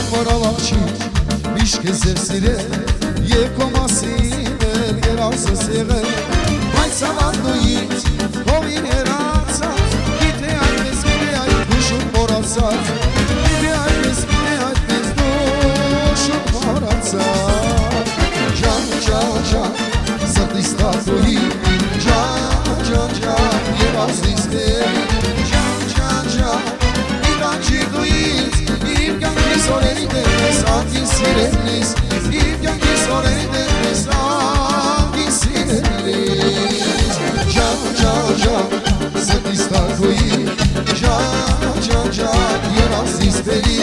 Մորալաչի միշկ է ձեր սիրել Եվ քո մասին էլ երազս եղել Բայց ավանդույից հովին հեռացած Գիտե այդպես, գիտե այդ դու շուտ մորացած Գիտե այդպես, դու շուտ մորացած Ջան, ջան, ջան, սրտիս տածուհի Ջան, ջան, ջան, երազիս տերի Ջան, ջան, ջան, իրանջի դույից Իմ կյանքիս օրերի դեպես անգին սիրելիս Իմ կյանքիս օրերի դեպես անգին սիրելիս Ջան, ջան, ջան, սրտիս տածուհի Ջան, ջան, ջան, երազիս տերի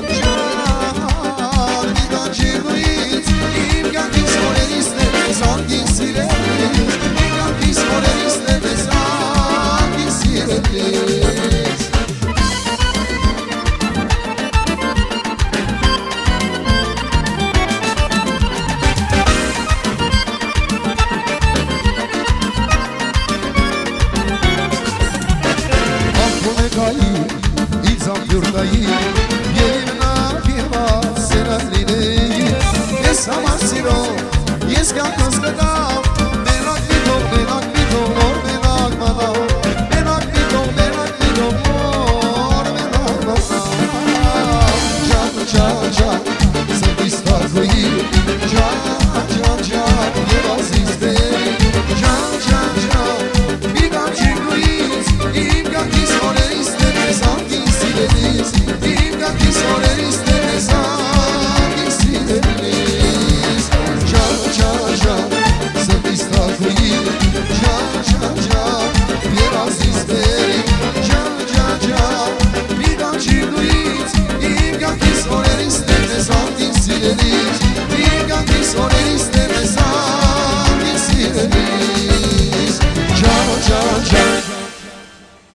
Ջան, իրանջի դույից Իմ կյանքիս օրերիս դեպես անգին սիրելիս Իմ կյանքիս օրերիս դեպես անգին սիրելիս Յուրտայի և նավիրված սերանլիների Ես համար սիրով, ես կյանքս կդավ Մենակ միտով, նոր մենակ մնավ Մենակ միտով, նոր մենակ մնավ Ջան, ջան, ջան, սրտիս տածուհի Ջան, ջան, ջան, երազիս տերի Ջան, ջան, ջան, մի կանչիկ դույից Իմ կյանքիս օրերիս տես անգին սիրելիս Իմ կյանքիս օրերիս տես անգին սիրելիս Ջան, ջան, ջան, սրտիս տածուհի Ջան, ջան, ջան, երազիս տերի Ջան, ջան, ջան, մի կանչիկ դույից Իմ կյանքիս օրերիս տես անգին սիրելիս